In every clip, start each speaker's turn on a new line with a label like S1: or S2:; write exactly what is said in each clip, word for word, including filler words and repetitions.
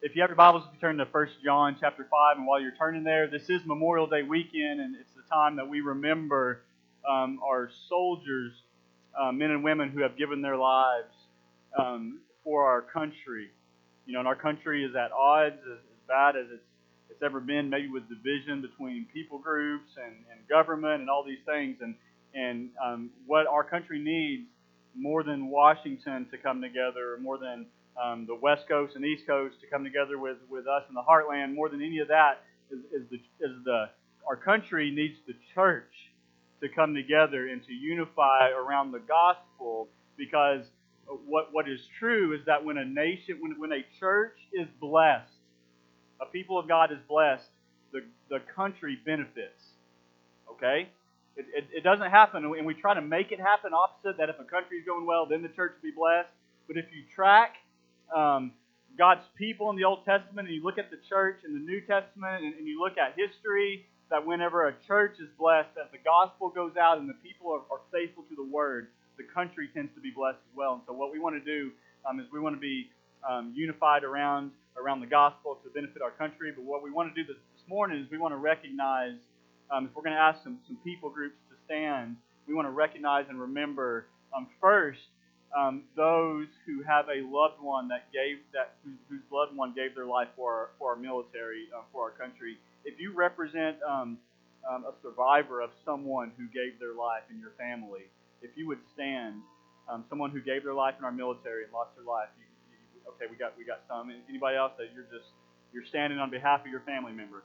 S1: If you have your Bibles, if you turn to First John chapter five, and while you're turning there, this is Memorial Day weekend, and it's the time that we remember um, our soldiers, uh, men and women who have given their lives um, for our country. You know, and our country is at odds, as, as bad as it's it's ever been, maybe with division between people groups and, and government and all these things. And and um, what our country needs more than Washington to come together, more than um, the West Coast and East Coast to come together with, with us in the heartland, more than any of that is, is the is the our country needs the church to come together and to unify around the gospel. Because what what is true is that when a nation, when when a church is blessed, a people of God is blessed, the the country benefits. Okay. It, it, it doesn't happen, and we try to make it happen opposite, that if a country is going well, then the church will be blessed. But if you track um, God's people in the Old Testament, and you look at the church in the New Testament, and, and you look at history, that whenever a church is blessed, as the gospel goes out and the people are, are faithful to the word, the country tends to be blessed as well. And so what we want to do um, is we want to be um, unified around around the gospel to benefit our country. But what we want to do this, this morning is we want to recognize, Um, if we're going to ask some, some people groups to stand, we want to recognize and remember um, first um, those who have a loved one that gave that whose, whose loved one gave their life for our, for our military, uh, for our country. If you represent um, um, a survivor of someone who gave their life in your family, if you would stand, um, someone who gave their life in our military and lost their life. You, you, okay, we got we got some. Anybody else that you're just you're standing on behalf of your family member?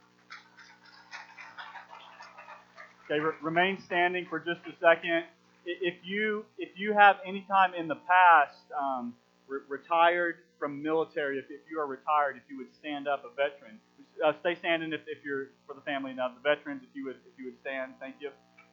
S1: Okay, re- remain standing for just a second. If you if you have any time in the past um, re- retired from military, if, if you are retired, if you would stand up, a veteran, uh, stay standing. If, if you're for the family now, the veterans, if you would if you would stand, thank you.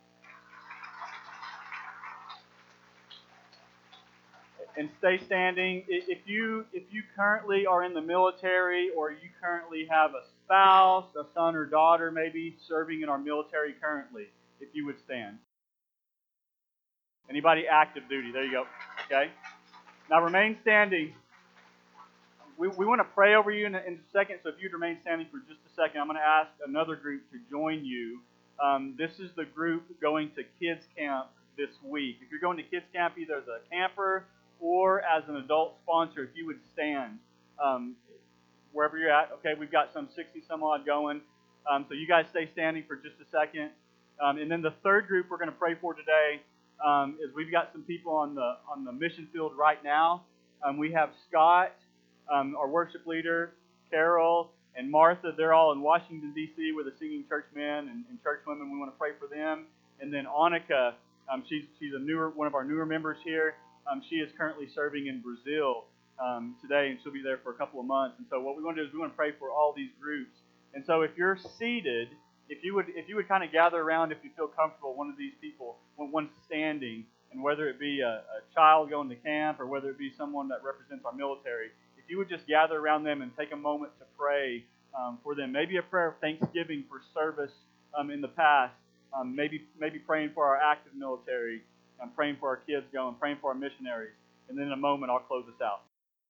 S1: And stay standing. If you if you currently are in the military, or you currently have a spouse, a son or daughter, maybe serving in our military currently, if you would stand. Anybody active duty? There you go. Okay. Now remain standing. We, we want to pray over you in a, in a second, so if you'd remain standing for just a second, I'm going to ask another group to join you. Um, this is the group going to kids camp this week. If you're going to kids camp, either as a camper or as an adult sponsor, if you would stand um, wherever you're at. Okay, we've got some sixty some odd going. Um, so you guys stay standing for just a second. Um, and then the third group we're going to pray for today um, is we've got some people on the on the mission field right now. Um, we have Scott, um, our worship leader, Carol, and Martha. They're all in Washington, D C with the singing church men and, and church women. We want to pray for them. And then Annika, um, she's she's a newer one of our newer members here. Um, she is currently serving in Brazil um, today, and she'll be there for a couple of months. And so what we want to do is we want to pray for all these groups. And so if you're seated, if you would if you would kind of gather around, if you feel comfortable, one of these people, one standing, and whether it be a, a child going to camp or whether it be someone that represents our military, if you would just gather around them and take a moment to pray um, for them. Maybe a prayer of thanksgiving for service um, in the past. Um, maybe maybe praying for our active military. I'm praying for our kids going, praying for our missionaries. And then in a moment, I'll close this out.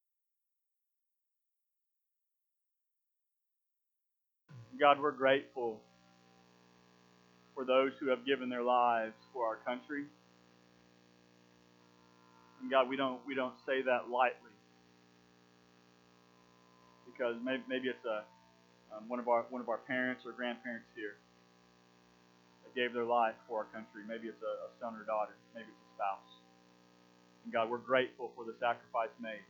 S1: God, we're grateful for those who have given their lives for our country. And God, we don't we don't say that lightly, because maybe, maybe it's a um, one of our one of our parents or grandparents here that gave their life for our country. Maybe it's a, a son or daughter. Maybe it's a spouse. And God, we're grateful for the sacrifice made.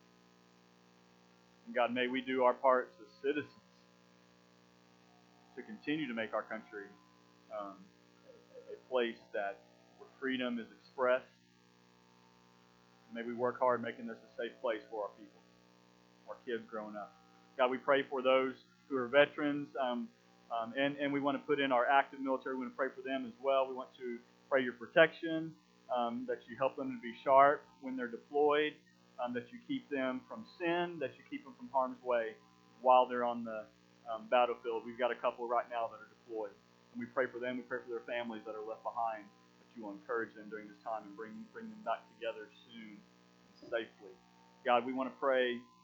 S1: And God, may we do our parts as citizens to continue to make our country um, a place that where freedom is expressed. May we work hard making this a safe place for our people, our kids growing up. God, we pray for those who are veterans, um, um, and, and we want to put in our active military. We want to pray for them as well. We want to pray your protection, um, that you help them to be sharp when they're deployed, um, that you keep them from sin, that you keep them from harm's way while they're on the um, battlefield. We've got a couple right now that are deployed, and we pray for them. We pray for their families that are left behind, that you will encourage them during this time and bring bring them back together soon and safely. God, we want to pray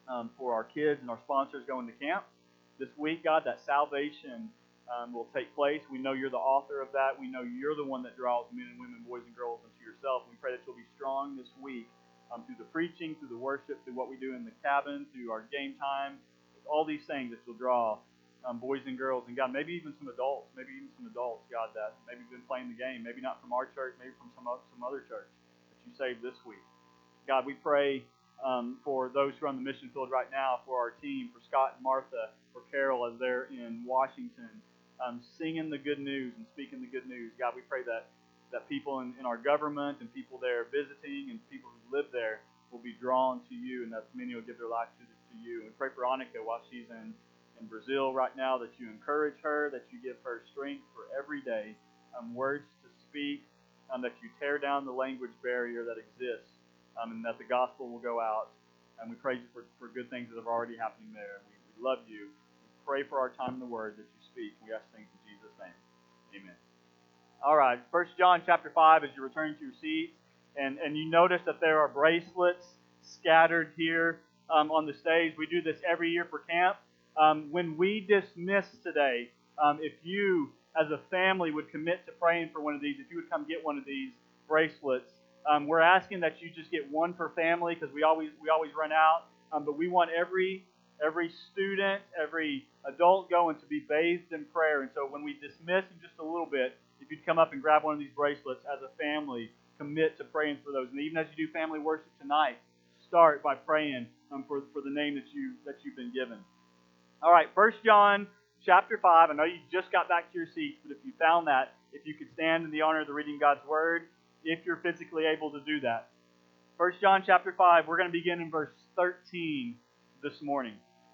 S1: um, for our kids and our sponsors going to camp this week, God, that salvation um, will take place. We know you're the author of that. We know you're the one that draws men and women, boys and girls into yourself. We pray that you'll be strong this week um, through the preaching, through the worship, through what we do in the cabin, through our game time, all these things that you'll draw um, boys and girls, and God, maybe even some adults, maybe even some adults, God, that maybe been playing the game, maybe not from our church, maybe from some other, some other church that you saved this week. God, we pray um, for those who are on the mission field right now, for our team, for Scott and Martha, for Carol as they're in Washington, um, singing the good news and speaking the good news. God, we pray that, that people in, in our government and people there visiting and people who live there will be drawn to you, and that many will give their lives to, to you. And we pray for Annika while she's in, in Brazil right now, that you encourage her, that you give her strength for every day, um, words to speak, um, that you tear down the language barrier that exists, um, and that the gospel will go out. And we praise you for, for good things that are already happening there. We, we love you. We pray for our time in the Word that you speak. We ask things in Jesus' name. Amen. All right, First John chapter five, as you return to your seats, and, and you notice that there are bracelets scattered here um, on the stage. We do this every year for camp. Um, when we dismiss today, um, if you as a family would commit to praying for one of these, if you would come get one of these bracelets, um, we're asking that you just get one per family because we always we always run out. Um, but we want every every student, every adult going to be bathed in prayer. And so when we dismiss in just a little bit, if you'd come up and grab one of these bracelets as a family, commit to praying for those. And even as you do family worship tonight, start by praying um, for, for the name that, you, that you've been given. All right, First John chapter five. I know you just got back to your seats, but if you found that, if you could stand in the honor of the reading of God's Word, if you're physically able to do that. First John chapter five, we're going to begin in verse thirteen this morning.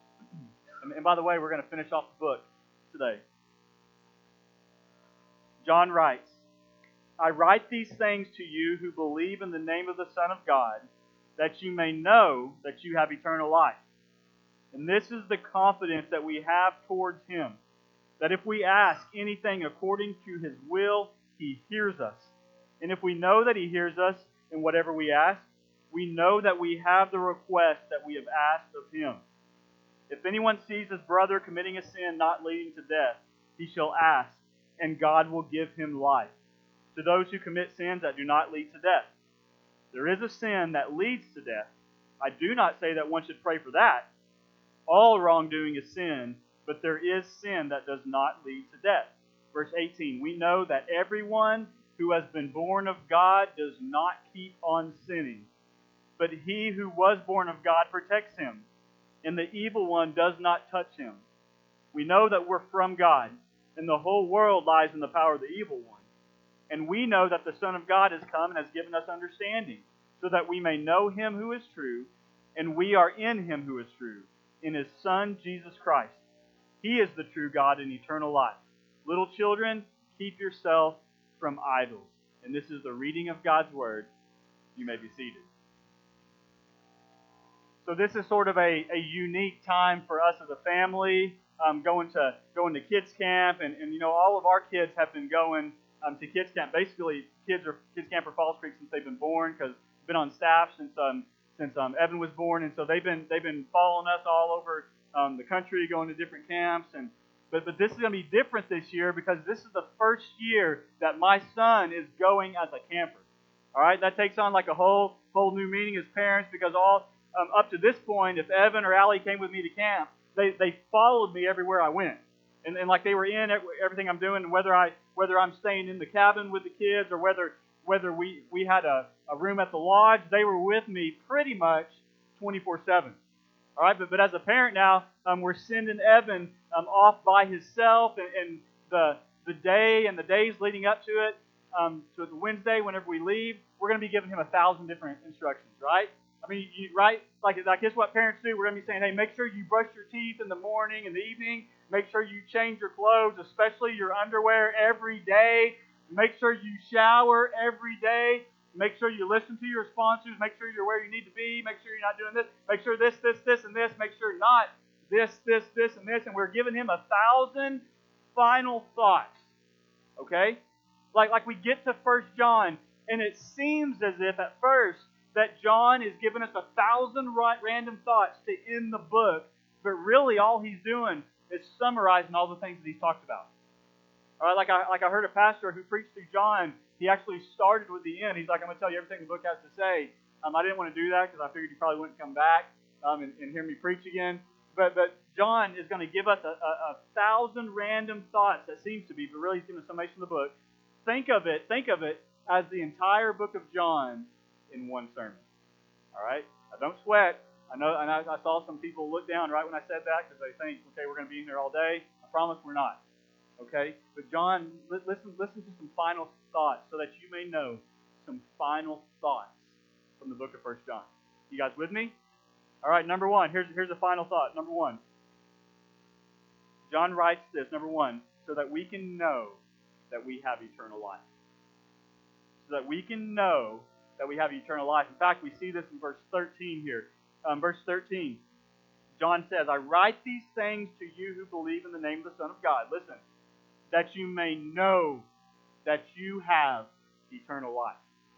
S1: And, and by the way, we're going to finish off the book today. John writes, I write these things to you who believe in the name of the Son of God, that you may know that you have eternal life. And this is the confidence that we have towards Him, that if we ask anything according to His will, He hears us. And if we know that He hears us in whatever we ask, we know that we have the request that we have asked of Him. If anyone sees his brother committing a sin not leading to death, he shall ask, and God will give him life. To those who commit sins that do not lead to death. There is a sin that leads to death. I do not say that one should pray for that. All wrongdoing is sin, but there is sin that does not lead to death. Verse eighteen, we know that everyone who has been born of God does not keep on sinning, but he who was born of God protects him, and the evil one does not touch him. We know that we're from God, and the whole world lies in the power of the evil one. And we know that the Son of God has come and has given us understanding, so that we may know Him who is true, and we are in Him who is true, in His Son, Jesus Christ. He is the true God and eternal life. Little children, keep yourself from idols. And this is the reading of God's Word. You may be seated. So this is sort of a, a unique time for us as a family, um, going to going to kids camp, and, and you know all of our kids have been going um, to kids camp. Basically, kids are kids camp for Falls Creek since they've been born, because they've been on staff since um, since um, Evan was born, and so they've been they've been following us all over um, the country, going to different camps. And but but this is going to be different this year because this is the first year that my son is going as a camper. All right, that takes on like a whole whole new meaning as parents, because all Um, up to this point, if Evan or Allie came with me to camp, they, they followed me everywhere I went. And, and like they were in everything I'm doing, whether, I, whether I'm staying in the cabin with the kids or whether whether we, we had a, a room at the lodge, they were with me pretty much twenty-four seven. All right, but, but as a parent now, um, we're sending Evan um, off by himself, and, and the, the day and the days leading up to it, um, to the Wednesday whenever we leave, we're going to be giving him a thousand different instructions, right? I mean, you, right? Like, like this is what parents do. We're going to be saying, hey, make sure you brush your teeth in the morning and the evening. Make sure you change your clothes, especially your underwear, every day. Make sure you shower every day. Make sure you listen to your sponsors. Make sure you're where you need to be. Make sure you're not doing this. Make sure this, this, this, and this. Make sure not this, this, this, and this. And we're giving him a thousand final thoughts. Okay? Like, like we get to First John, and it seems as if at first that John is giving us a thousand random thoughts to end the book, but really all he's doing is summarizing all the things that he's talked about. All right, like I like I heard a pastor who preached through John. He actually started with the end. He's like, I'm going to tell you everything the book has to say. Um, I didn't want to do that because I figured you probably wouldn't come back um, and, and hear me preach again. But but John is going to give us a, a, a thousand random thoughts, that seems to be, but really he's giving a summation of the book. Think of it, think of it as the entire book of John in one sermon. All right? Now, don't sweat. I know, and I, I saw some people look down right when I said that because they think, okay, we're going to be in here all day. I promise we're not. Okay? But John, listen, listen to some final thoughts so that you may know some final thoughts from the book of First John. You guys with me? All right, number one. Here's, here's a final thought. Number one. John writes this, number one, so that we can know that we have eternal life. So that we can know that we have eternal life. In fact, we see this in verse thirteen here. Um, verse thirteen, John says, I write these things to you who believe in the name of the Son of God. Listen, that you may know that you have eternal life.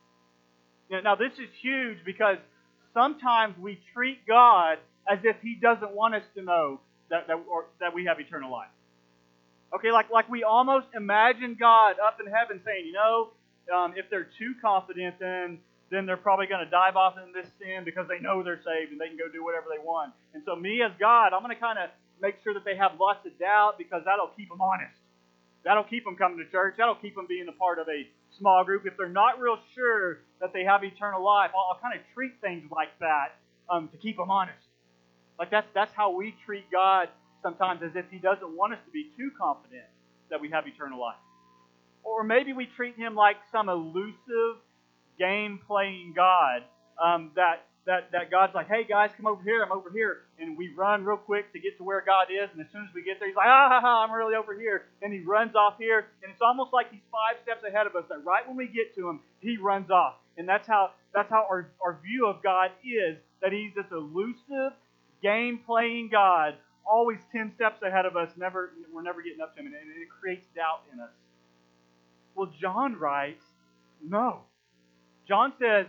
S1: Now, now this is huge because sometimes we treat God as if He doesn't want us to know that, that, or, that we have eternal life. Okay, like, like we almost imagine God up in heaven saying, you know, um, if they're too confident, then then they're probably going to dive off in this sin because they know they're saved and they can go do whatever they want. And so me as God, I'm going to kind of make sure that they have lots of doubt because that'll keep them honest. That'll keep them coming to church. That'll keep them being a part of a small group. If they're not real sure that they have eternal life, I'll, I'll kind of treat things like that um, to keep them honest. Like that's that's how we treat God sometimes, as if He doesn't want us to be too confident that we have eternal life. Or maybe we treat Him like some elusive, game-playing God um, that, that, that God's like, hey guys, come over here, I'm over here. And we run real quick to get to where God is, and as soon as we get there, He's like, ah, ha, ha, I'm really over here. And He runs off here, and it's almost like He's five steps ahead of us, that right when we get to Him, He runs off. And that's how that's how our, our view of God is, that He's this elusive, game-playing God, always ten steps ahead of us, never we're never getting up to Him, and it creates doubt in us. Well, John writes, no. John says,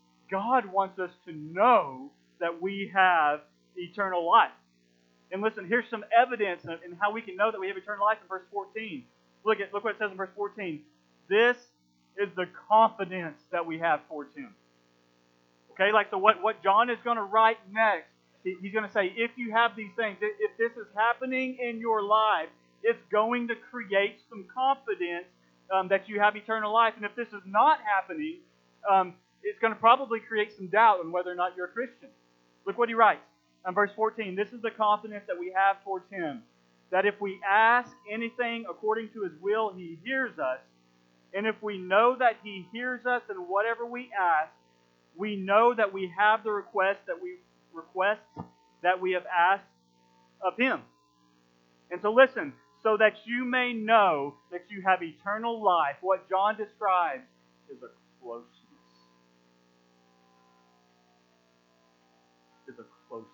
S1: God wants us to know that we have eternal life. And listen, here's some evidence in how we can know that we have eternal life in verse fourteen. Look at look what it says in verse fourteen. This is the confidence that we have towards Him. Okay, like so what, what John is going to write next, he's going to say, if you have these things, if this is happening in your life, it's going to create some confidence um, that you have eternal life. And if this is not happening, um, it's going to probably create some doubt on whether or not you're a Christian. Look what he writes. In verse fourteen, this is the confidence that we have towards Him, that if we ask anything according to His will, He hears us. And if we know that He hears us in whatever we ask, we know that we have the request that we request that we have asked of Him. And so listen, so that you may know that you have eternal life, what John describes is a closeness. Is a closeness.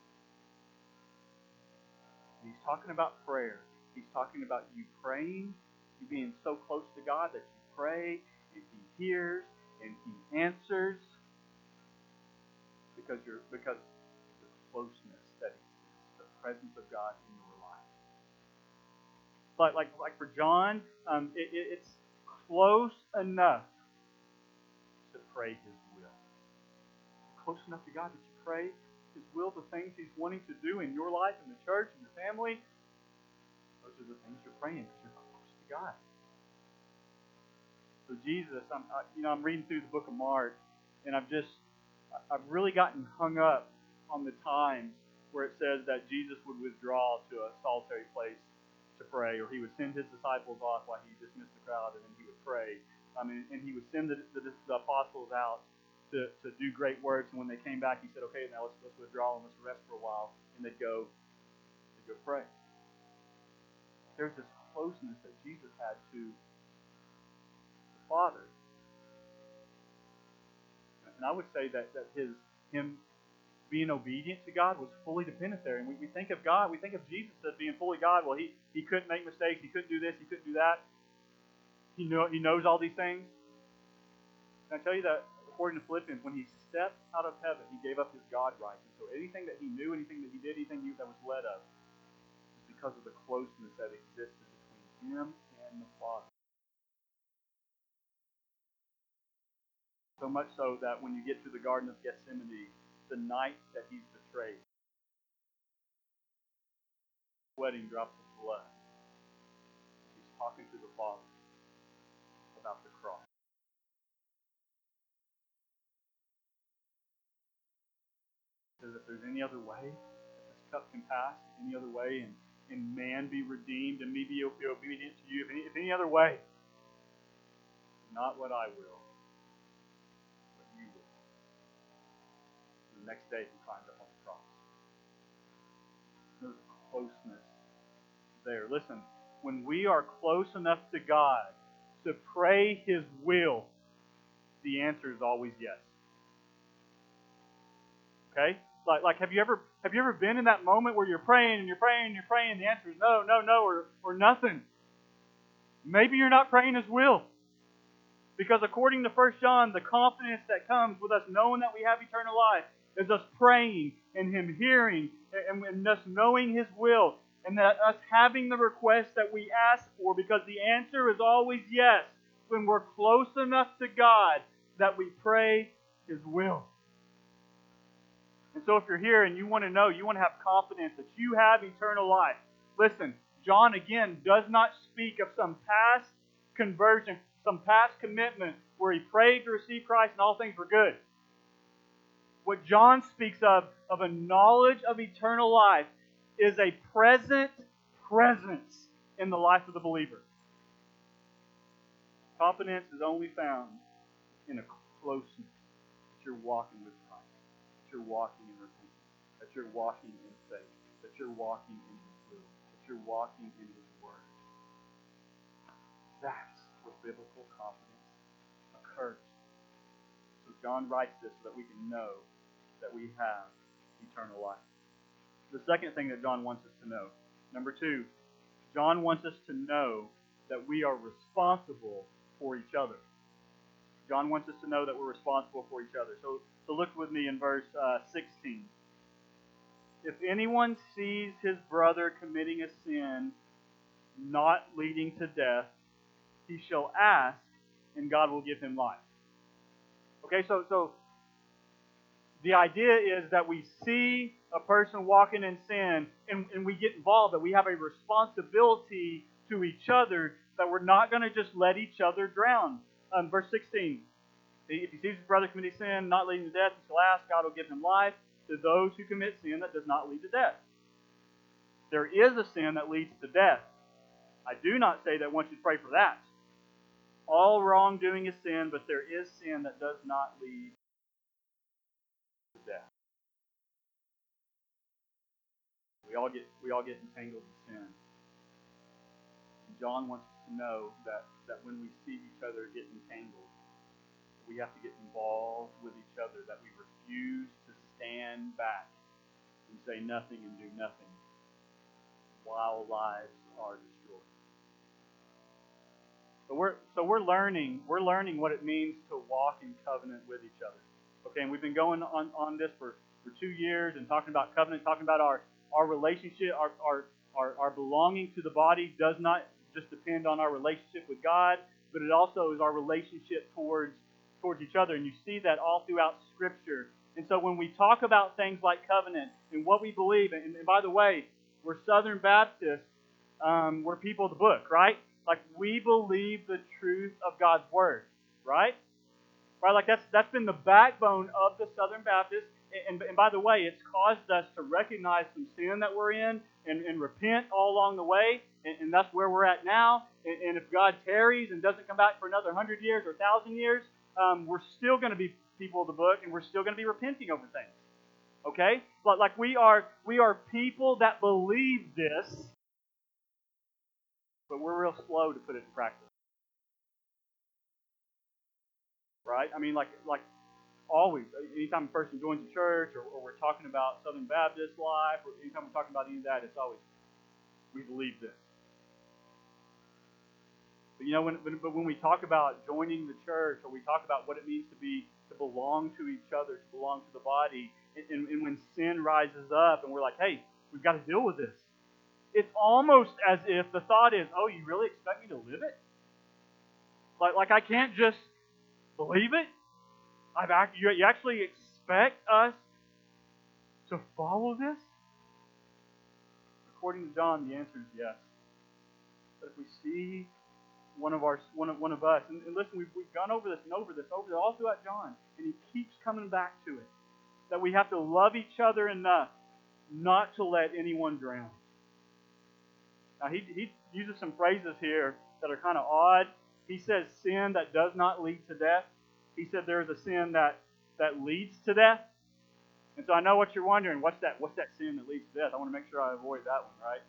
S1: And he's talking about prayer. He's talking about you praying, you being so close to God that you pray, and He hears, and He answers, because you're because the closeness that is the presence of God in your life. But like like for John, um, it, it, it's close enough to pray His will. Close enough to God that you pray His will, the things He's wanting to do in your life, in the church, in your family. Those are the things you're praying because you're close to God. So Jesus, I'm I, you know I'm reading through the book of Mark, and I've just I've really gotten hung up on the times where it says that Jesus would withdraw to a solitary place to pray, or He would send His disciples off while He dismissed the crowd, and then He would pray. I mean, and He would send the, the, the apostles out to, to do great works, and when they came back, He said, okay, now let's, let's withdraw and let's rest for a while, and they'd go, they'd go pray. There's this closeness that Jesus had to the Father. And I would say that, that his Him being obedient to God was fully dependent there. And we, we think of God, we think of Jesus as being fully God. Well, He, he couldn't make mistakes, He couldn't do this, He couldn't do that. He know He knows all these things. Can I tell you that according to Philippians, when he stepped out of heaven, he gave up his God rights. And so anything that he knew, anything that he did, anything that was led of, was because of the closeness that existed between him and the Father. So much so that when you get to the Garden of Gethsemane, the night that he's betrayed, sweating drops of blood, he's talking to the Father about the cross. He says, if there's any other way that this cup can pass, any other way, and, and man be redeemed and me be obedient to you, if any, if any other way, not what I will, but you will. And the next day he climbed up on the cross. There's a closeness there. Listen, when we are close enough to God to pray His will, the answer is always yes. Okay? Like, like have you ever have you ever been in that moment where you're praying and you're praying and you're praying, and the answer is no, no, no, or, or nothing? Maybe you're not praying His will. Because according to First John, the confidence that comes with us knowing that we have eternal life is us praying and Him hearing and, and us knowing His will, and that us having the request that we ask for, because the answer is always yes when we're close enough to God that we pray His will. And so if you're here and you want to know, you want to have confidence that you have eternal life, listen, John again does not speak of some past conversion, some past commitment where he prayed to receive Christ and all things were good. What John speaks of, of a knowledge of eternal life, is a present presence in the life of the believer. Confidence is only found in a closeness that you're walking with Christ, that you're walking in repentance, that you're walking in faith, that you're walking in His will, that you're walking in His Word. That's where biblical confidence occurs. So John writes this so that we can know that we have eternal life. The second thing that John wants us to know, number two, John wants us to know that we are responsible for each other. John wants us to know that we're responsible for each other. So, so look with me in verse uh, sixteen. If anyone sees his brother committing a sin not leading to death, he shall ask, and God will give him life. Okay, so so the idea is that we see a person walking in sin, and, and we get involved, that we have a responsibility to each other, that we're not going to just let each other drown. Um, verse sixteen, if he sees his brother committing sin not leading to death, he shall ask, God will give him life. To those who commit sin that does not lead to death. There is a sin that leads to death. I do not say that one should pray for that. All wrongdoing is sin, but there is sin that does not lead to death. We all get we all get entangled in sin. And John wants us to know that, that when we see each other get entangled, we have to get involved with each other, that we refuse to stand back and say nothing and do nothing while lives are destroyed. So we're so we're learning we're learning what it means to walk in covenant with each other. Okay, and we've been going on, on this for, for two years and talking about covenant, talking about our, our relationship, our, our our our belonging to the body does not just depend on our relationship with God, but it also is our relationship towards towards each other. And you see that all throughout Scripture. And so when we talk about things like covenant and what we believe, and, and by the way, we're Southern Baptists, um, we're people of the book, right? Like, we believe the truth of God's Word, right? Right? Like, that's that's been the backbone of the Southern Baptists. And, and, and by the way, it's caused us to recognize some sin that we're in and, and repent all along the way. And, and that's where we're at now. And, and if God tarries and doesn't come back for another hundred years or a thousand years, um, we're still going to be people of the book, and we're still going to be repenting over things. Okay? But like we are, we are people that believe this, but we're real slow to put it in practice. Right? I mean, like like always, anytime a person joins a church, or, or we're talking about Southern Baptist life, or anytime we're talking about any of that, it's always, we believe this. But you know, when but when we talk about joining the church, or we talk about what it means to be to to belong to each other, to belong to the body. And, and when sin rises up and we're like, hey, we've got to deal with this, it's almost as if the thought is, oh, you really expect me to live it? Like, like I can't just believe it? I've act, you, you actually expect us to follow this? According to John, the answer is yes. But if we see one of our one of one of us, and, and listen, we've we've gone over this and over this, over this, all throughout John, and he keeps coming back to it. That we have to love each other enough not to let anyone drown. Now he he uses some phrases here that are kind of odd. He says sin that does not lead to death. He said there is a sin that, that leads to death. And so I know what you're wondering. What's that? What's that sin that leads to death? I want to make sure I avoid that one, right?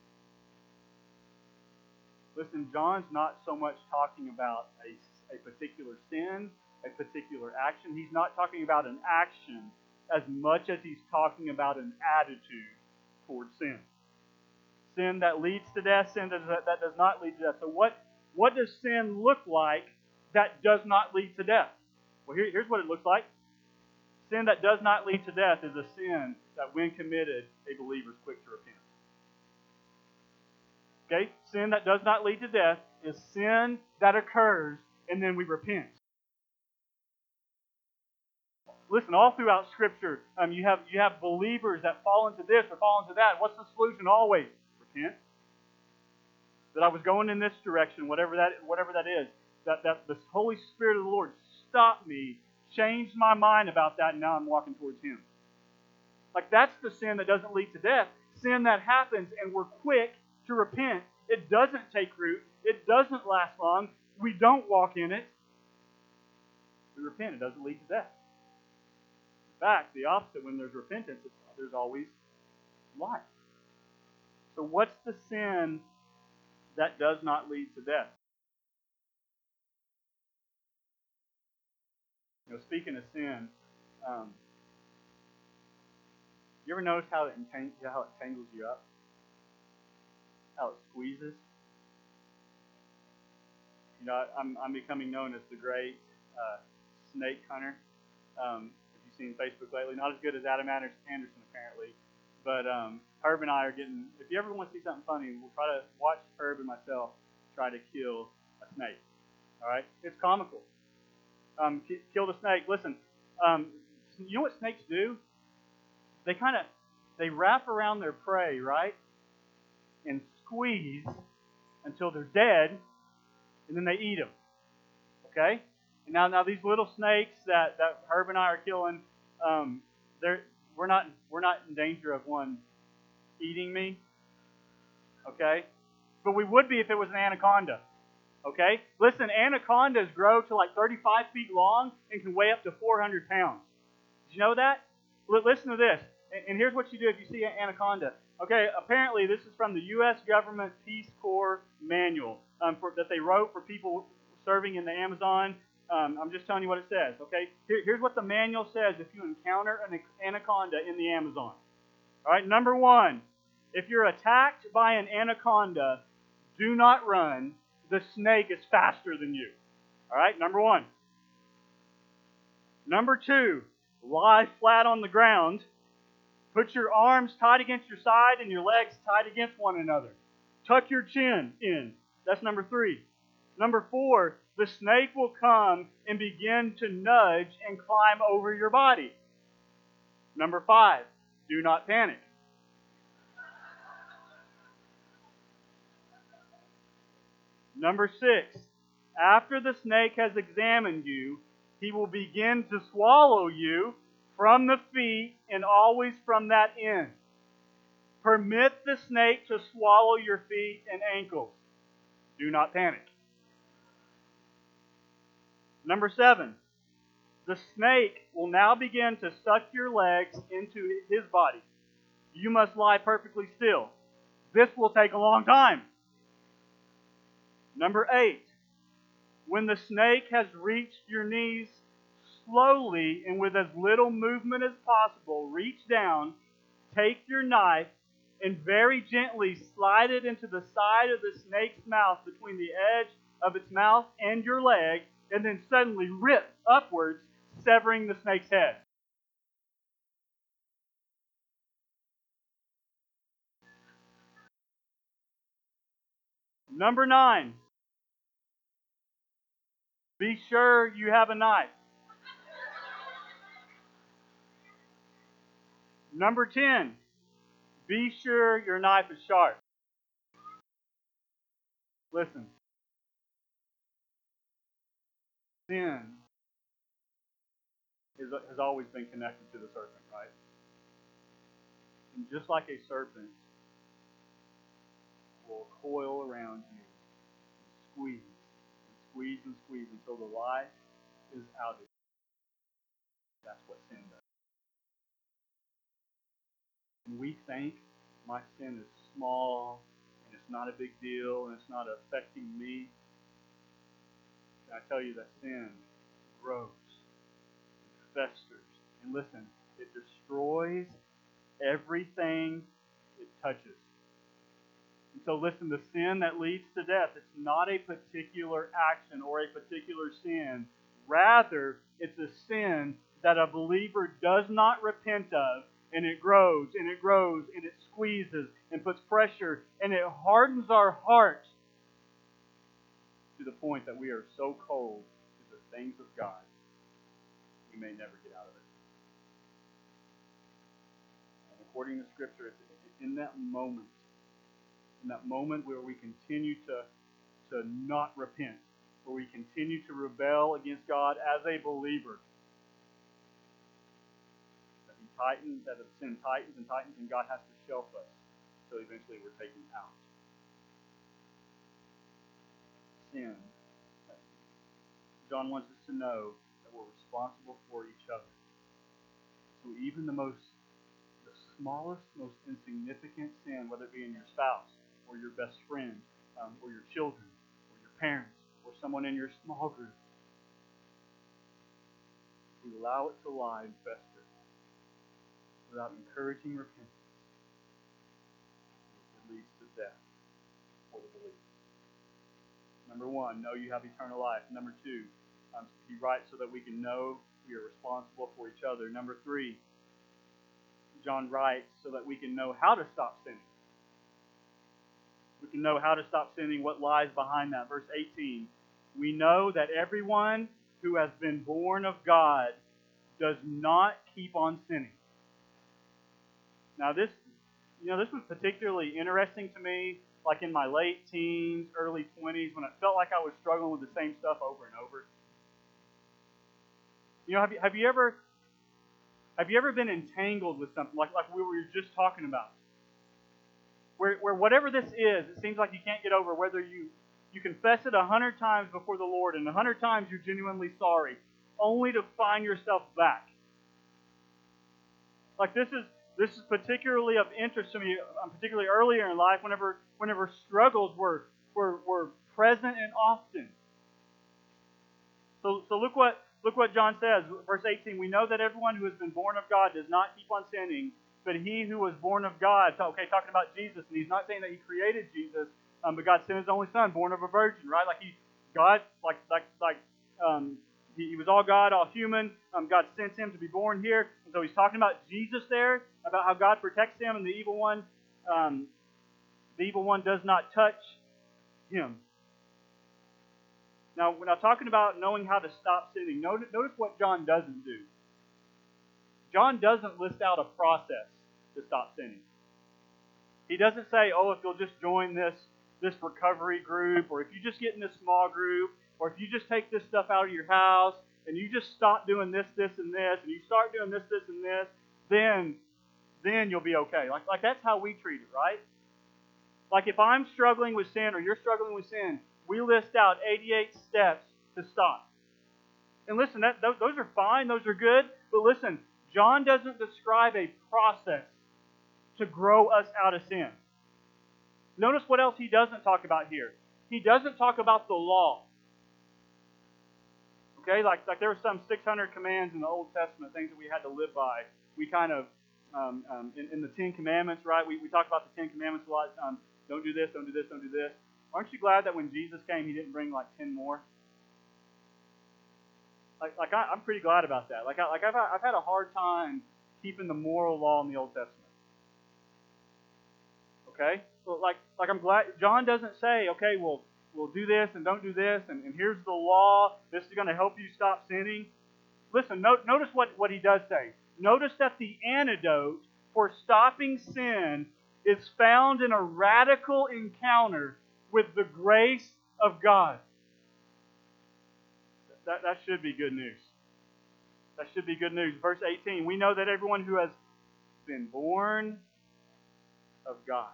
S1: Listen, John's not so much talking about a, a particular sin, a particular action. He's not talking about an action as much as he's talking about an attitude towards sin. Sin that leads to death, sin that, that does not lead to death. So what, what does sin look like that does not lead to death? Well, here, here's what it looks like. Sin that does not lead to death is a sin that, when committed, a believer is quick to repent. Okay? Sin that does not lead to death is sin that occurs and then we repent. Listen, all throughout Scripture, um, you have you have believers that fall into this or fall into that. What's the solution always? Repent. That I was going in this direction, whatever that whatever that is. That that the Holy Spirit of the Lord stopped me, changed my mind about that, and now I'm walking towards Him. Like that's the sin that doesn't lead to death. Sin that happens and we're quick to repent. It doesn't take root. It doesn't last long. We don't walk in it. We repent. It doesn't lead to death. In fact, the opposite, when there's repentance, it's, there's always life. So what's the sin that does not lead to death? You know, speaking of sin, um, you ever notice how it, entang- how it tangles you up? How it squeezes? You know, I'm, I'm becoming known as the great uh, snake hunter. Um, seen Facebook lately. Not as good as Adam Anderson, apparently. But um, Herb and I are getting, if you ever want to see something funny, we'll try to watch Herb and myself try to kill a snake. All right? It's comical. Um, kill the snake. Listen, um, you know what snakes do? They kind of, they wrap around their prey, right? And squeeze until they're dead, and then they eat them. Okay? Now, now these little snakes that, that Herb and I are killing, um, they're we're not we're not in danger of one eating me, okay? But we would be if it was an anaconda, okay? Listen, anacondas grow to like thirty-five feet long and can weigh up to four hundred pounds. Did you know that? L- listen to this, and, and here's what you do if you see an anaconda. Okay, apparently this is from the U S government Peace Corps manual um, for, that they wrote for people serving in the Amazon. Um, I'm just telling you what it says, okay? Here, here's what the manual says if you encounter an anaconda in the Amazon. All right, number one, if you're attacked by an anaconda, do not run. The snake is faster than you. All right, number one. Number two, lie flat on the ground. Put your arms tight against your side and your legs tight against one another. Tuck your chin in. That's number three. Number four, the snake will come and begin to nudge and climb over your body. Number five, do not panic. Number six, after the snake has examined you, he will begin to swallow you from the feet and always from that end. Permit the snake to swallow your feet and ankles. Do not panic. Number seven, the snake will now begin to suck your legs into his body. You must lie perfectly still. This will take a long time. Number eight, when the snake has reached your knees, slowly and with as little movement as possible, reach down, take your knife, and very gently slide it into the side of the snake's mouth between the edge of its mouth and your leg, and then suddenly rip upwards severing the snake's head. Number nine, be sure you have a knife. Number ten, be sure your knife is sharp. Listen, sin is, has always been connected to the serpent, right? And just like a serpent will coil around you and squeeze and squeeze and squeeze until the life is out of you. That's what sin does. And we think my sin is small and it's not a big deal and it's not affecting me. And I tell you that sin grows and festers. And listen, it destroys everything it touches. And so listen, the sin that leads to death, it's not a particular action or a particular sin. Rather, it's a sin that a believer does not repent of, and it grows, and it grows, and it squeezes, and puts pressure, and it hardens our heart to the point that we are so cold to the things of God, we may never get out of it. And according to Scripture, it's in that moment, in that moment where we continue to, to not repent, where we continue to rebel against God as a believer, that He tightens, that the sin tightens and tightens, and God has to shelf us until eventually we're taken out. Sin. John wants us to know that we're responsible for each other. So even the most, the smallest, most insignificant sin, whether it be in your spouse, or your best friend, um, or your children, or your parents, or someone in your small group, if we allow it to lie and fester without encouraging repentance, it leads to death for the believer. Number one, know you have eternal life. Number two, um, be right so that we can know we are responsible for each other. Number three, John writes so that we can know how to stop sinning. We can know how to stop sinning, what lies behind that. Verse eighteen, we know that everyone who has been born of God does not keep on sinning. Now this, you know, this was particularly interesting to me, like in my late teens, early twenties, when it felt like I was struggling with the same stuff over and over. You know, have you, have you ever have you ever been entangled with something like, like we were just talking about? Where, where whatever this is, it seems like you can't get over, whether you, you confess it a hundred times before the Lord and a hundred times you're genuinely sorry, only to find yourself back. Like this is this is particularly of interest to me, um, particularly earlier in life, whenever whenever struggles were were, were present and often. So so look what look what John says, verse eighteen. We know that everyone who has been born of God does not keep on sinning, but he who was born of God. So, okay, talking about Jesus, and he's not saying that he created Jesus, um, but God sent his only son, born of a virgin, right? Like he, God, like like like um, he, he was all God, all human. Um, God sent him to be born here, and so he's talking about Jesus there, about how God protects him, and the evil one, um, the evil one does not touch him. Now, when I'm talking about knowing how to stop sinning, notice, notice what John doesn't do. John doesn't list out a process to stop sinning. He doesn't say, oh, if you'll just join this, this recovery group, or if you just get in this small group, or if you just take this stuff out of your house, and you just stop doing this, this, and this, and you start doing this, this, and this, then, then you'll be okay. Like, like that's how we treat it, right? Like if I'm struggling with sin, or you're struggling with sin, we list out eighty-eight steps to stop. And listen, that, those are fine, those are good, but listen, John doesn't describe a process to grow us out of sin. Notice what else he doesn't talk about here. He doesn't talk about the law. Okay, like, like there were some six hundred commands in the Old Testament, things that we had to live by. We kind of, um, um, in, in the Ten Commandments, right, we, we talk about the Ten Commandments a lot. Um, don't do this, don't do this, don't do this. Aren't you glad that when Jesus came, he didn't bring like ten more? Like, like I, I'm pretty glad about that. Like, I, like I've, I've had a hard time keeping the moral law in the Old Testament. Okay? So like, like I'm glad John doesn't say, okay, well, we'll do this and don't do this, and, and here's the law. This is going to help you stop sinning. Listen, no, notice what, what he does say. Notice that the antidote for stopping sin is found in a radical encounter with the grace of God. That, that should be good news. That should be good news. Verse eighteen, we know that everyone who has been born of God.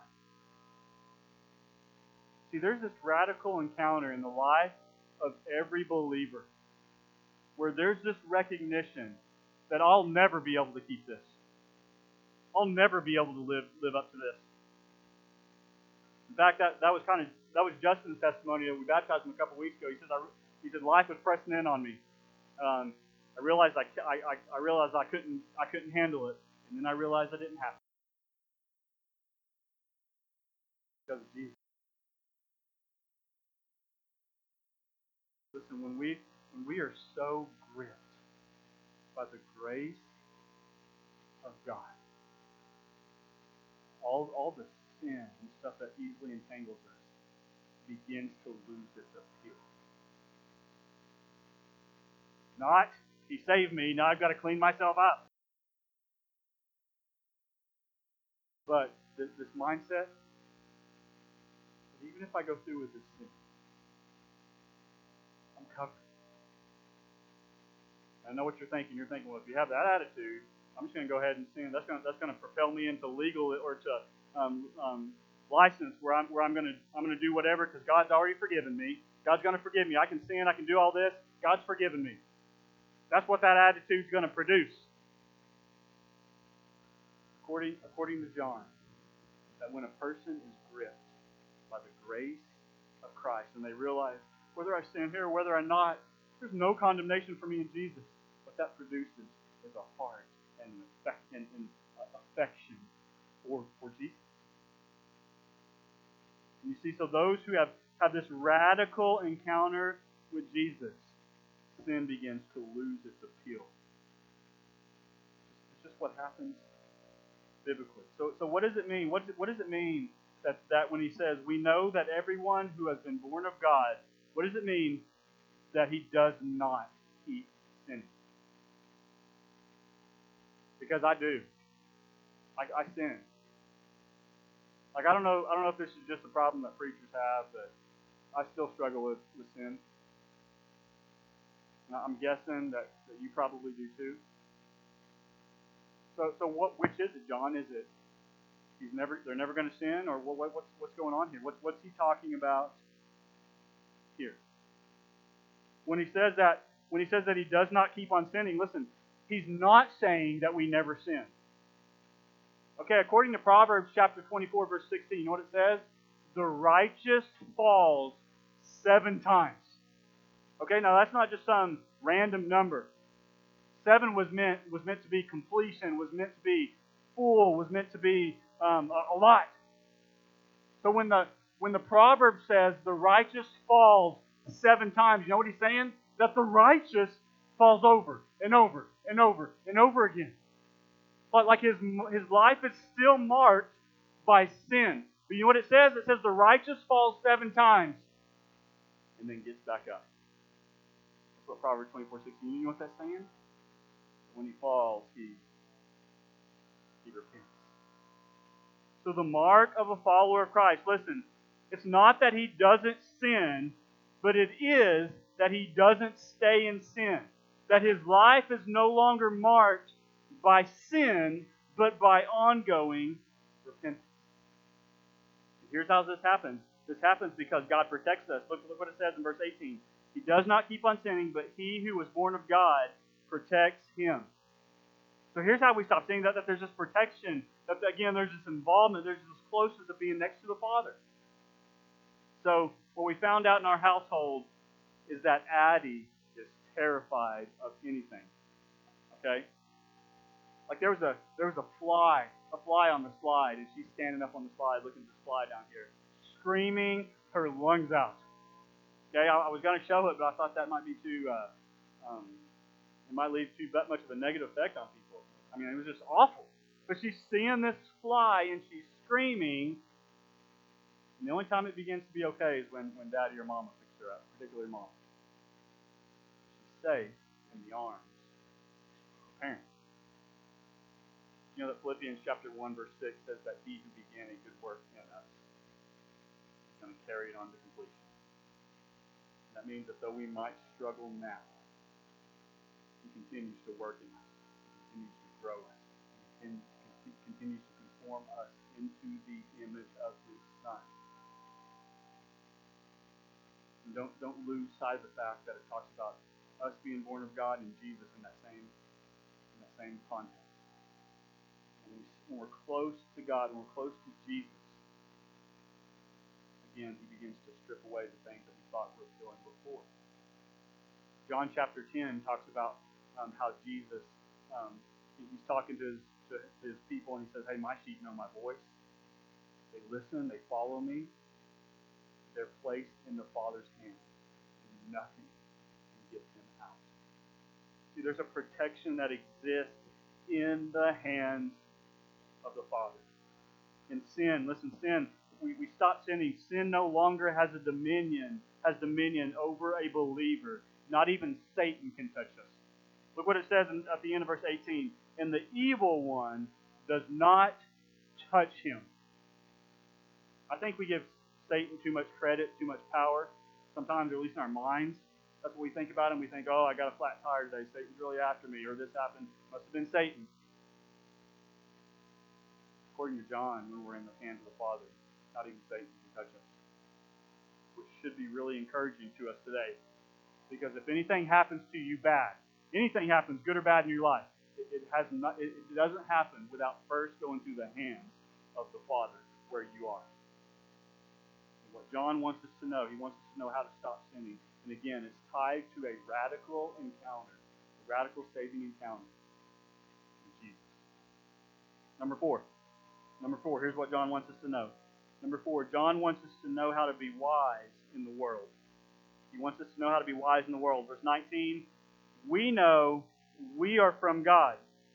S1: See, there's this radical encounter in the life of every believer where there's this recognition that I'll never be able to keep this. I'll never be able to live live up to this. In fact, that, that was kind of that was Justin's testimony that we baptized him a couple weeks ago. He says, I, he said, life was pressing in on me. Um, I realized I, I, I realized I couldn't I couldn't handle it, and then I realized I didn't have to because of Jesus. Listen, when we when we are so gripped by the grace of God, all all the sin and stuff that easily entangles us begins to lose its appeal. Not, he saved me, now I've got to clean myself up. But this, this mindset, even if I go through with this sin, I'm covered. I know what you're thinking. You're thinking, well, if you have that attitude, I'm just going to go ahead and sin. That's going to, that's going to propel me into legal or to um, um, license where I'm where I'm going to I'm going to do whatever because God's already forgiven me. God's going to forgive me. I can sin. I can do all this. God's forgiven me. That's what that attitude's going to produce. According according to John, that when a person is gripped by the grace of Christ and they realize whether I stand here or whether I'm not, there's no condemnation for me in Jesus. What that produces is a heart and an affect, and, and affection for, for Jesus. And you see, so those who have, have this radical encounter with Jesus, sin begins to lose its appeal. It's just what happens biblically. So, so what does it mean? What, what does it mean that, that when he says, we know that everyone who has been born of God, what does it mean that he does not keep sinning? Because I do. I, I sin. Like I don't know, I don't know if this is just a problem that preachers have, but I still struggle with, with sin. And I'm guessing that, that you probably do too. So, so what? Which is it, John? Is it he's never? They're never going to sin, or what, what? What's what's going on here? What's what's he talking about here? When he says that, when he says that he does not keep on sinning, listen, he's not saying that we never sin. Okay, according to Proverbs chapter twenty-four, verse sixteen, you know what it says? The righteous falls seven times. Okay, now that's not just some random number. Seven was meant was meant to be completion, was meant to be full, was meant to be um, a, a lot. So when the when the proverb says the righteous falls seven times, you know what he's saying? That the righteous falls over and over and over and over again. But like his his life is still marked by sin. But you know what it says? It says the righteous falls seven times and then gets back up. That's what Proverbs twenty-four sixteen. You know what that's saying? When he falls, he he repents. So the mark of a follower of Christ, listen, it's not that he doesn't sin, but it is that he doesn't stay in sin. That his life is no longer marked by sin, but by ongoing repentance. Here's how this happens. This happens because God protects us. Look, look what it says in verse eighteen. He does not keep on sinning, but he who was born of God protects him. So here's how we stop seeing that, that there's this protection, that again, there's this involvement, there's this closeness of being next to the Father. So what we found out in our household is that Addie is terrified of anything. Okay? Like there was a there was a fly, a fly on the slide, and she's standing up on the slide looking at the fly down here, screaming her lungs out. Okay, I, I was going to show it, but I thought that might be too uh, um, It might leave too much of a negative effect on people. I mean, it was just awful. But she's seeing this fly and she's screaming. And the only time it begins to be okay is when, when daddy or mama picks her up, particularly mom. She's safe in the arms of her parents. You know that Philippians chapter one verse six says that he who began a good work in us is going to carry it on to completion. And that means that though we might struggle now, he continues to work in us. He continues to grow us. He continues to conform us into the image of his Son. And don't, don't lose sight of the fact that it talks about us being born of God and Jesus in that same, in that same context. And when we're close to God, when we're close to Jesus, again, he begins to strip away the things that we thought were filling before. John chapter ten talks about um, how Jesus, um, he's talking to his, to his people, and he says, hey, my sheep know my voice. They listen, they follow me. They're placed in the Father's hand, and nothing can get them out. See, there's a protection that exists in the hands of the Father. And sin, listen, sin, we, we stop sinning. Sin no longer has a dominion, has dominion over a believer. Not even Satan can touch us. Look what it says in, at the end of verse eighteen. And the evil one does not touch him. I think we give Satan too much credit, too much power. Sometimes, or at least in our minds, that's what we think about him. We think, oh, I got a flat tire today. Satan's really after me. Or this happened. Must have been Satan. According to John, when we're in the hands of the Father, not even Satan can touch us. Which should be really encouraging to us today. Because if anything happens to you bad, anything happens, good or bad in your life, it, it has not. It, it doesn't happen without first going through the hands of the Father where you are. And what John wants us to know, he wants us to know how to stop sinning. And again, it's tied to a radical encounter, a radical saving encounter with Jesus. Number four. Number four, here's what John wants us to know. Number four, John wants us to know how to be wise in the world. He wants us to know how to be wise in the world. Verse nineteen, we know we are from God.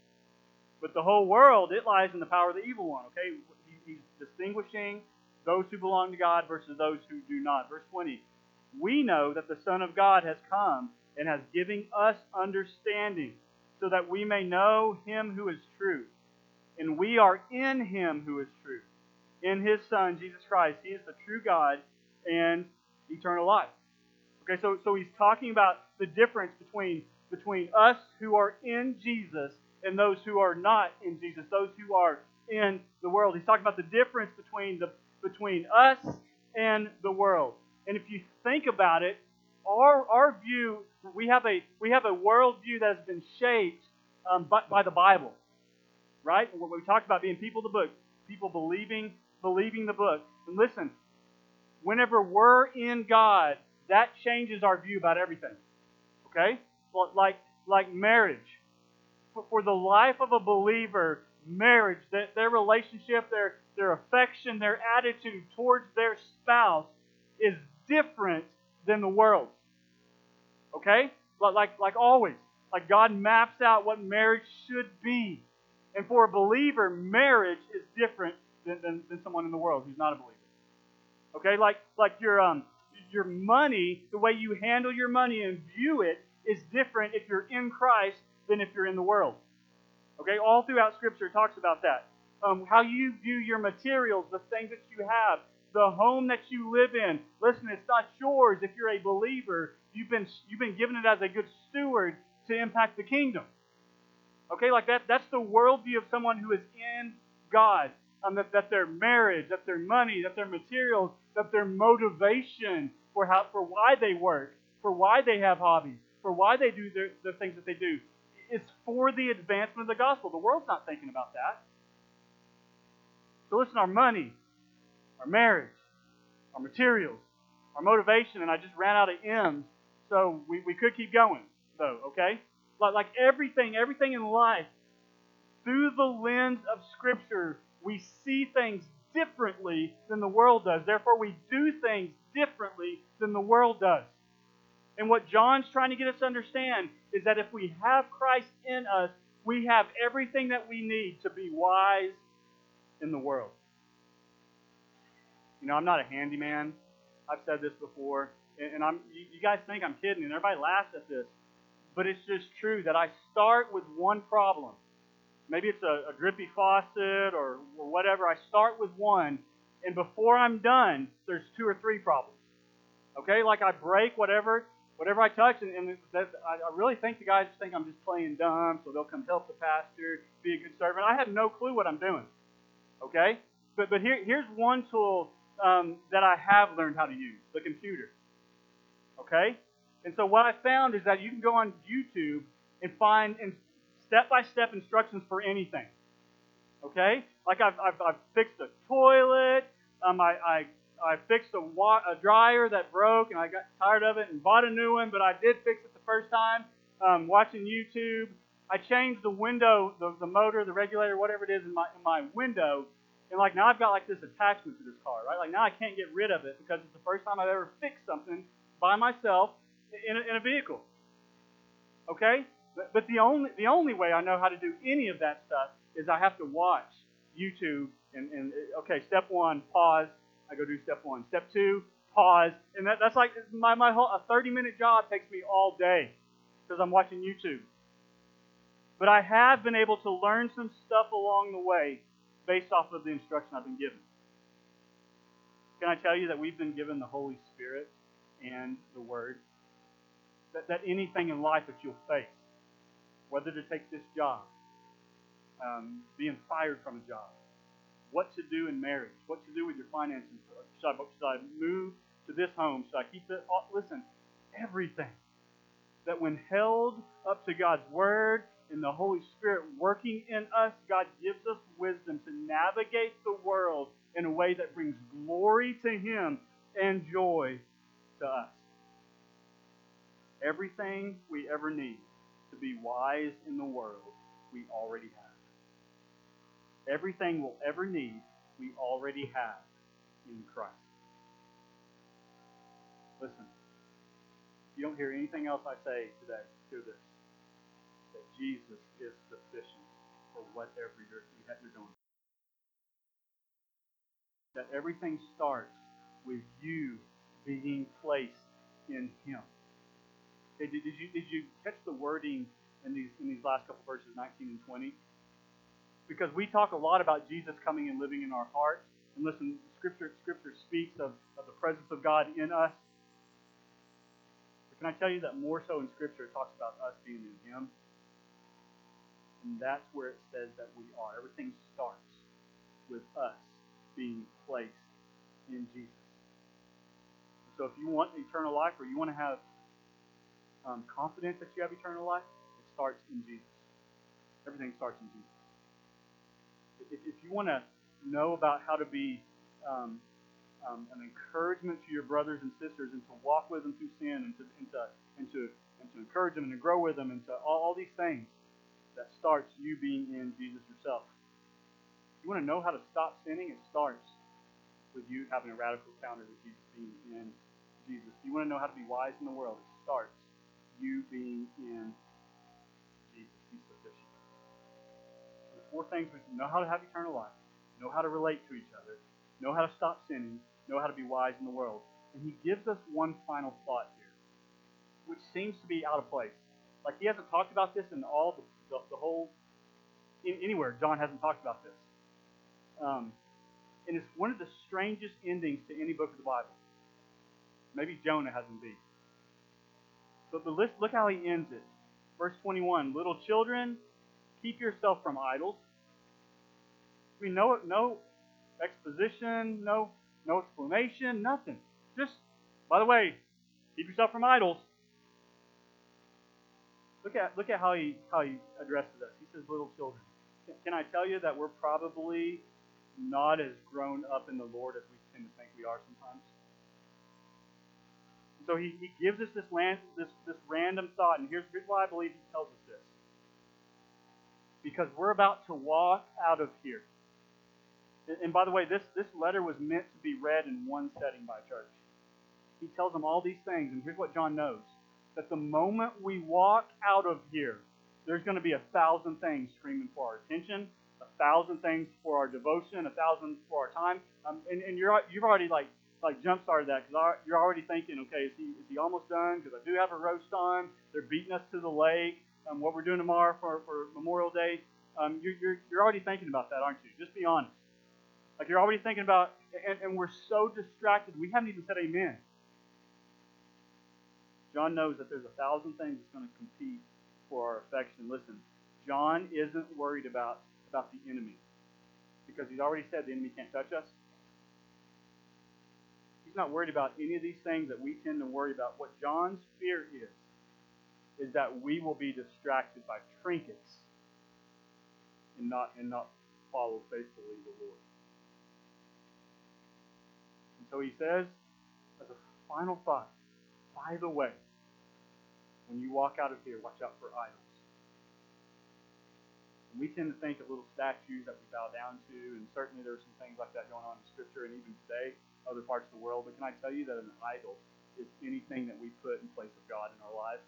S1: But the whole world, it lies in the power of the evil one. Okay, he's distinguishing those who belong to God versus those who do not. Verse twenty, we know that the Son of God has come and has given us understanding so that we may know him who is true. And we are in him who is true. In his Son, Jesus Christ. He is the true God and eternal life. Okay, so, so he's talking about the difference between, between us who are in Jesus and those who are not in Jesus, those who are in the world. He's talking about the difference between the between us and the world. And if you think about it, our our view, we have a we have a worldview that has been shaped um, by, by the Bible, right? We talked about being people of the book, people believing believing the book. And listen, whenever we're in God, that changes our view about everything. Okay? Well, like like marriage. For, for the life of a believer, marriage, that their relationship, their their affection, their attitude towards their spouse is different than the world. Okay? Like like like always. Like God maps out what marriage should be. And for a believer, marriage is different than, than, than someone in the world who's not a believer. Okay? Like like your um your money, the way you handle your money and view it is different if you're in Christ than if you're in the world. Okay? All throughout Scripture it talks about that. Um, how you view your materials, the things that you have, the home that you live in. Listen, it's not yours if you're a believer. You've been you've been given it as a good steward to impact the kingdom. Okay, like that that's the worldview of someone who is in God. Um, that, that their marriage, that their money, that their materials, that their motivation for how for why they work, for why they have hobbies, for why they do their, the things that they do, is for the advancement of the gospel. The world's not thinking about that. So listen, our money, our marriage, our materials, our motivation, and I just ran out of M's, so we, we could keep going, though, okay? Like, like everything, everything in life, through the lens of Scripture, we see things differently than the world does. Therefore, we do things differently than the world does. And what John's trying to get us to understand is that if we have Christ in us, we have everything that we need to be wise in the world. You know, I'm not a handyman. I've said this before. And I'm, you guys think I'm kidding, and everybody laughs at this. But it's just true that I start with one problem. Maybe it's a, a drippy faucet or, or whatever. I start with one, and before I'm done, there's two or three problems. Okay? Like I break whatever whatever I touch, and, and that, I, I really think the guys think I'm just playing dumb, so they'll come help the pastor, be a good servant. I have no clue what I'm doing. Okay? But but here here's one tool um, that I have learned how to use, the computer. Okay? And so what I found is that you can go on YouTube and find in step-by-step instructions for anything. Okay? Like I've, I've, I've fixed a toilet. Um, I, I, I fixed a, wa- a dryer that broke, and I got tired of it and bought a new one, but I did fix it the first time um, watching YouTube. I changed the window, the, the motor, the regulator, whatever it is in my, in my window. And like now I've got like this attachment to this car, right? Like now I can't get rid of it because it's the first time I've ever fixed something by myself in a, in a vehicle. Okay? But, but the only the only way I know how to do any of that stuff is I have to watch YouTube and, and okay, step one, pause. I go do step one. Step two, pause. And that, that's like my, my whole, a thirty minute job takes me all day because I'm watching YouTube. But I have been able to learn some stuff along the way based off of the instruction I've been given. Can I tell you that we've been given the Holy Spirit and the Word? That, that anything in life that you'll face, whether to take this job, um, being fired from a job, what to do in marriage, what to do with your finances, should I, should I move to this home, should I keep it? Oh, listen, everything that when held up to God's Word and the Holy Spirit working in us, God gives us wisdom to navigate the world in a way that brings glory to Him and joy to us. Everything we ever need to be wise in the world, we already have. Everything we'll ever need, we already have in Christ. Listen, if you don't hear anything else I say today, hear this. That Jesus is sufficient for whatever you're, you're doing. That everything starts with you being placed in Him. Okay, did, did you did you catch the wording in these in these last couple verses, nineteen and twenty? Because we talk a lot about Jesus coming and living in our hearts. And listen, Scripture Scripture speaks of, of the presence of God in us. But can I tell you that more so in Scripture it talks about us being in Him? And that's where it says that we are. Everything starts with us being placed in Jesus. So if you want eternal life, or you want to have um, confidence that you have eternal life, it starts in Jesus. Everything starts in Jesus. If, if you want to know about how to be um, um, an encouragement to your brothers and sisters, and to walk with them through sin, and to and to and to, and to encourage them and to grow with them, and to all, all these things, that starts you being in Jesus yourself. If you want to know how to stop sinning, it starts with you having a radical encounter with Jesus, being in Jesus. If you want to know how to be wise in the world, it starts you being in Jesus. He's sufficient. So the four things we know: how to have eternal life, know how to relate to each other, know how to stop sinning, know how to be wise in the world. And he gives us one final thought here, which seems to be out of place. Like he hasn't talked about this in all the, the, the whole, in, anywhere. John hasn't talked about this. Um, and it's one of the strangest endings to any book of the Bible. Maybe Jonah hasn't been. But, but look, look how he ends it. Verse twenty-one, little children, keep yourself from idols. I mean, no, no exposition, no, no explanation, nothing. Just, by the way, keep yourself from idols. Look at look at how he how he addresses us. He says, little children. Can I tell you that we're probably not as grown up in the Lord as we tend to think we are sometimes? So he, he gives us this, land, this this random thought, and here's, here's why I believe he tells us this. Because we're about to walk out of here. And, and by the way, this, this letter was meant to be read in one setting by a church. He tells them all these things, and here's what John knows. that the moment we walk out of here, there's going to be a thousand things screaming for our attention, a thousand things for our devotion, a thousand for our time. Um, and, and you're you've already like like jump started that because you're already thinking, okay, is he is he almost done? Because I do have a roast on. They're beating us to the lake. Um, what we're doing tomorrow for, for Memorial Day. Um, you, you're you're already thinking about that, aren't you? Just be honest. Like you're already thinking about, and, and we're so distracted. We haven't even said amen. John knows that there's a thousand things that's going to compete for our affection. Listen, John isn't worried about, about the enemy because he's already said the enemy can't touch us. He's not worried about any of these things that we tend to worry about. What John's fear is, is that we will be distracted by trinkets and not and not follow faithfully the Lord. And so he says, as a final thought, by the way, when you walk out of here, watch out for idols. And we tend to think of little statues that we bow down to, and certainly there's some things like that going on in Scripture, and even today, other parts of the world. But can I tell you that an idol is anything that we put in place of God in our lives?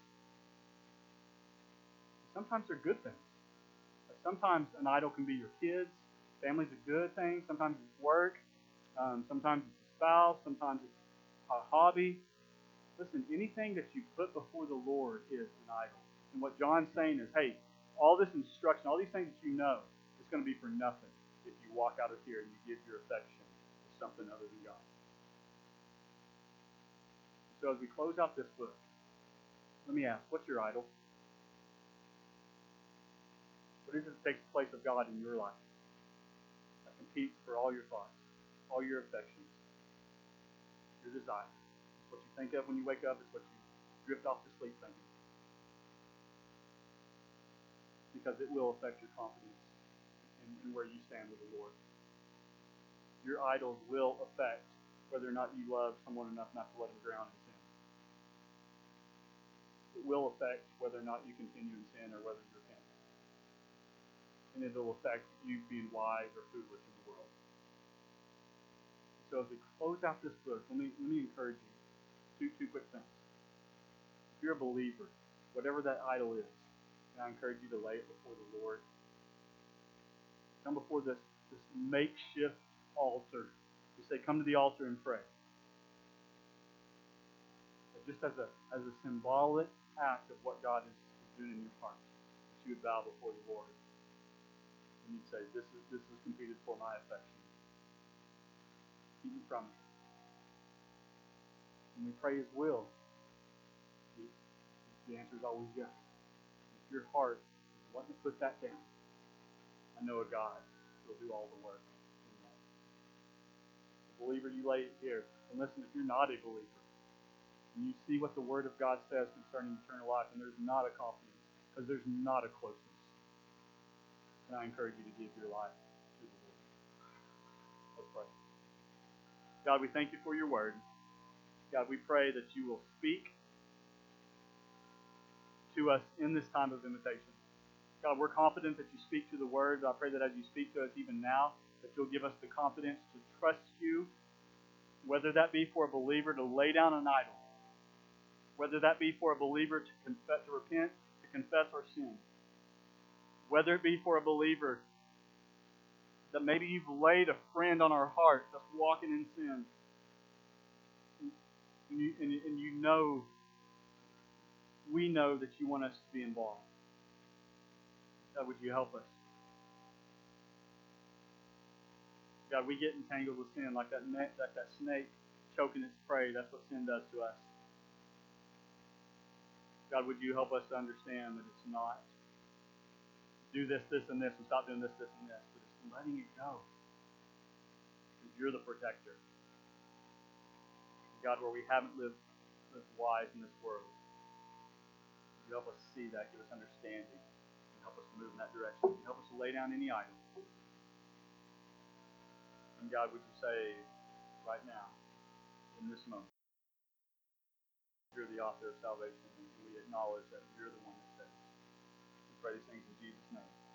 S1: Sometimes they're good things. Sometimes an idol can be your kids. Family's a good thing. Sometimes it's work. Um, sometimes it's a spouse. Sometimes it's a hobby. Listen, anything that you put before the Lord is an idol. And what John's saying is, hey, all this instruction, all these things that you know, it's going to be for nothing if you walk out of here and you give your affection to something other than God. So as we close out this book, let me ask, what's your idol? What is it that takes the place of God in your life? That competes for all your thoughts, all your affections, your desires. It's what you think of when you wake up. It's what you drift off to sleep thinking. Because it will affect your confidence in, in where you stand with the Lord. Your idols will affect whether or not you love someone enough not to let them drown in sin. It will affect whether or not you continue in sin or whether you repent. And it will affect you being wise or foolish in the world. So as we close out this book, let me let me encourage you. Two two quick things. If you're a believer, whatever that idol is, and I encourage you to lay it before the Lord. Come before this, this makeshift altar. You say, come to the altar and pray. But just as a as a symbolic act of what God is doing in your heart, that you would bow before the Lord. And you'd say, this is this is competed for my affection. Keep me from it. And we pray His will. The, the answer is always yes. If your heart is wanting to put that down, I know a God who will do all the work in that. The believer, you lay it here. And listen, if you're not a believer, and you see what the Word of God says concerning eternal life, and there's not a confidence, because there's not a closeness, and I encourage you to give your life to the Lord. Let's pray. God, we thank you for your word. God, we pray that you will speak to us in this time of invitation. God, we're confident that you speak to the word. I pray that as you speak to us even now, that you'll give us the confidence to trust you, whether that be for a believer to lay down an idol, whether that be for a believer to confess, to repent, to confess our sin, whether it be for a believer that maybe you've laid a friend on our heart that's walking in sin, and you, and, and you know, we know that you want us to be involved. God, would you help us? God, we get entangled with sin like that, like that snake choking its prey. That's what sin does to us. God, would you help us to understand that it's not do this, this, and this, and stop doing this, this, and this, but it's letting it go. Because you're the protector. God, where we haven't lived, lived wise in this world, you help us see that, give us understanding, and help us to move in that direction. You help us to lay down any idol. And God, would you say right now, in this moment, you're the author of salvation, and we acknowledge that you're the one that saves. We pray these things in Jesus' name.